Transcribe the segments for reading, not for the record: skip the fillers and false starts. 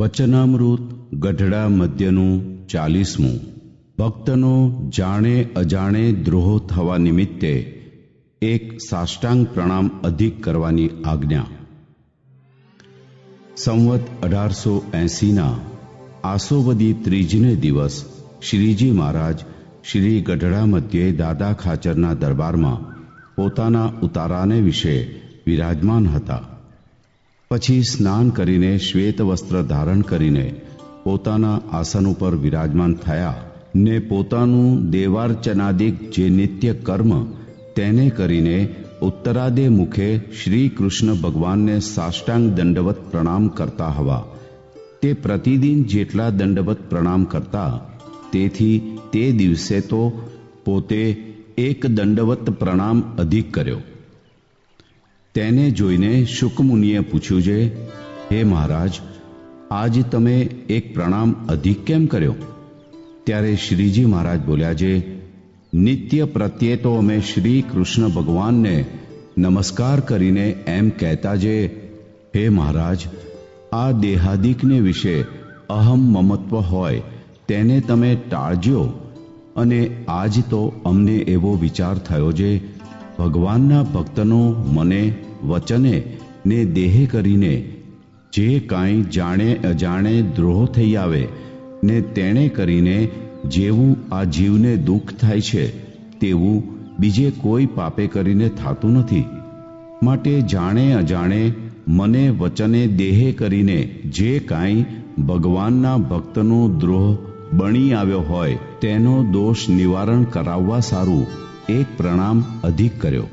વચનામૃત ગઢડા મધ્યનું 40મું. ભક્તનો જાણે અજાણે દ્રોહ થવા નિમિત્તે એક સાષ્ટાંગ પ્રણામ અધિક કરવાની આજ્ઞા. સંવત 1880ના આસોવદી ત્રીજને દિવસ શ્રીજી મહારાજ શ્રી ગઢડા મધ્યે દાદા ખાચરના દરબારમાં પોતાના ઉતારાને વિશે વિરાજમાન હતા. પછી સ્નાન કરીને શ્વેત વસ્ત્ર ધારણ કરીને પોતાના આસન ઉપર વિરાજમાન થયા ને પોતાનું દેવાર્ચનાદિક જે નિત્ય કર્મ તેને કરીને ઉત્તરાદે મુખે શ્રી કૃષ્ણ ભગવાનને સાષ્ટાંગ દંડવત પ્રણામ કરતા હવા. તે પ્રતિદિન જેટલા દંડવત પ્રણામ કરતા, તેથી તે દિવસે તો પોતે એક દંડવત પ્રણામ અધિક કર્યો. તેને જોઈને શુકમુનિએ પૂછ્યું છે, હે મહારાજ, આજ તમે એક પ્રણામ અધિક કેમ કર્યો? ત્યારે શ્રીજી મહારાજ બોલ્યા છે, નિત્ય પ્રત્યે તો અમે શ્રી કૃષ્ણ ભગવાનને નમસ્કાર કરીને એમ કહેતા જે, હે મહારાજ, આ દેહાદિકને વિશે અહમ મમત્વ હોય તેને તમે ટાળજો. અને આજ તો અમને એવો વિચાર થયો છે, ભગવાનના ભક્તનો મને વચને ને દેહે કરીને જે કાંઈ જાણે અજાણે દ્રોહ થઈ આવે ને તેણે કરીને જેવું આ જીવને દુઃખ થાય છે તેવું બીજે કોઈ પાપે કરીને થતું નથી. માટે જાણે અજાણે મને વચને દેહે કરીને જે કાંઈ ભગવાનના ભક્તનો દ્રોહ બની આવ્યો હોય તેનો દોષ નિવારણ કરાવવા સારું એક પ્રણામ અધિક કર્યો.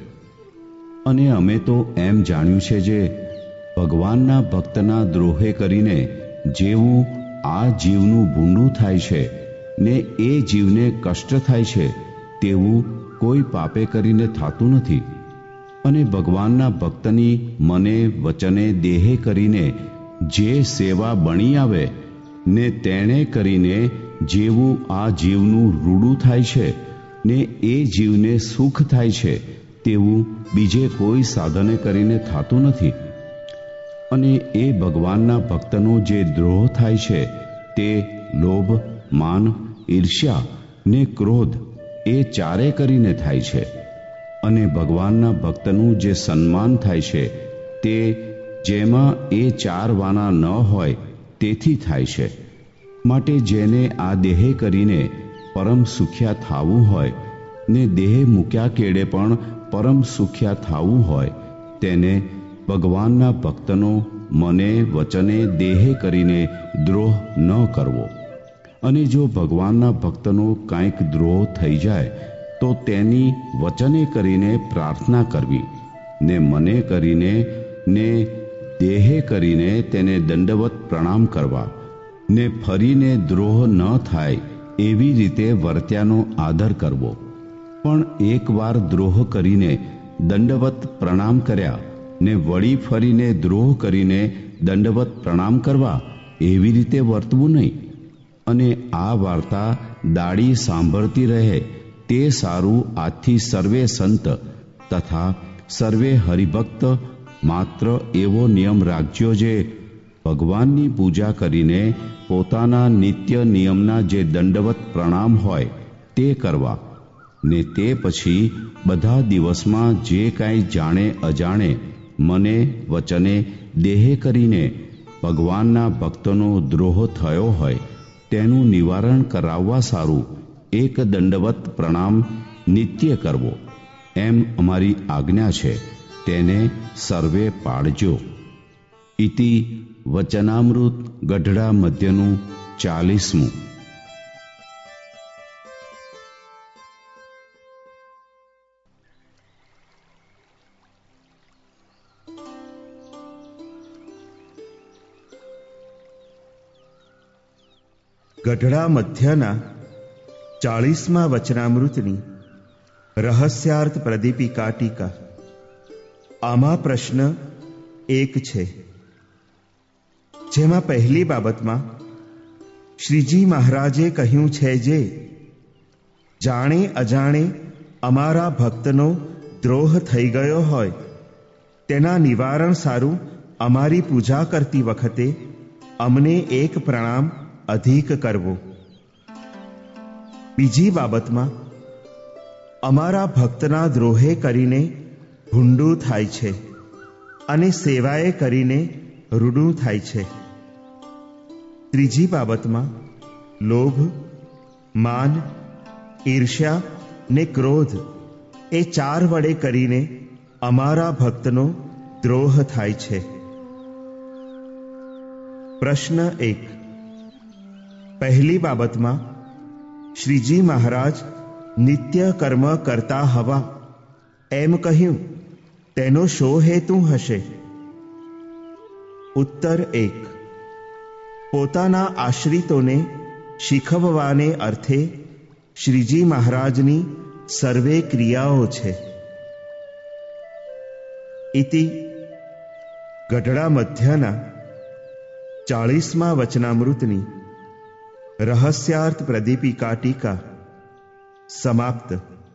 અને અમે તો એમ જાણ્યું છે જે ભગવાનના ભક્તના દ્રોહે કરીને જેવું આ જીવનું ભૂંડું થાય છે ને એ જીવને કષ્ટ થાય છે તેવું કોઈ પાપે કરીને થતું નથી. અને ભગવાનના ભક્તની મને વચને દેહે કરીને જે સેવા બની આવે ને તેણે કરીને જેવું આ જીવનું રૂડું થાય છે ને એ જીવને સુખ થાય છે તેવું બીજે કોઈ સાધને કરીને થતું નથી. અને એ ભગવાનના ભક્તનો જે દ્રોહ થાય છે તે લોભ, માન, ઈર્ષ્યા ને ક્રોધ એ ચારે કરીને થાય છે. અને ભગવાનના ભક્તનું જે સન્માન થાય છે તે જેમાં એ ચાર વાના ન હોય તેથી થાય છે. માટે જેને આ દેહે કરીને પરમ સુખ્યા થાવું હોય ને દેહ મૂક્યા કેડે પણ પરમ સુખ્યા થાવું હોય તેને ભગવાનના ભક્તનો મને વચને દેહે કરીને દ્રોહ ન કરવો. અને જો ભગવાનના ભક્તનો કાંઈક દ્રોહ થઈ જાય તો તેની વચને કરીને પ્રાર્થના કરવી ને મને કરીને ને દેહે કરીને તેને દંડવત પ્રણામ કરવા ને ફરીને દ્રોહ ન થાય એવી રીતે વર્ત્યાનો આદર કરવો. પણ એકવાર દ્રોહ કરીને દંડવત પ્રણામ કર્યા ને વળી ફરીને દ્રોહ કરીને દંડવત પ્રણામ કરવા એવી રીતે વર્તવું નહીં. અને આ વાર્તા દાડી સાંભળતી રહે તે સારું આજથી સર્વે સંત તથા સર્વે હરિભક્ત માત્ર એવો નિયમ રાખજો જે ભગવાનની પૂજા કરીને પોતાના નિત્ય નિયમના જે દંડવત પ્રણામ હોય તે કરવા ને તે પછી બધા દિવસમાં જે કાંઈ જાણે અજાણે મને વચને દેહે કરીને ભગવાનના ભક્તનો દ્રોહ થયો હોય તેનું નિવારણ કરાવવા સારું એક દંડવત પ્રણામ નિત્ય કરવો એમ અમારી આજ્ઞા છે, તેને સર્વે પાળજો. ઇતિ વચનામૃત ગઢડા મધ્યનું 40મું. ગઢડા મધ્યના 40મા વચનામૃતની રહસ્યાર્થ પ્રદીપિકા ટીકા. આમાં પ્રશ્ન એક છે, જેમાં પહેલી બાબતમાં શ્રીજી મહારાજે કહ્યું છે જે જાણે અજાણે અમારા ભક્તનો દ્રોહ થઈ ગયો હોય તેના નિવારણ સારું અમારી પૂજા કરતી વખતે અમને એક પ્રણામ અધિક કરવો. બીજી બાબતમાં અમારા ભક્તના દ્રોહે કરીને ભૂંડું થાય છે અને સેવાએ કરીને રૂડું થાય છે. ત્રીજી બાબતમાં લોભ, માન, ઈર્ષ્યા ને ક્રોધ એ 4 વડે કરીને અમારા ભક્તનો દ્રોહ થાય છે. પ્રશ્ન 1. પહેલી બાબતમાં શ્રીજી મહારાજ નિત્ય કર્મ કરતા હવા એમ કહ્યું, તેનો શો હેતુ હશે? ઉત્તર 1. પોતાના આશ્રિતોને શીખવવાને અર્થે શ્રીજી મહારાજની સર્વે ક્રિયાઓ છે. ઇતિ ગઢડા મધ્યના 40મા વચનામૃતની રહસ્યાર્થ પ્રદીપિકા ટીકા સમાપ્ત.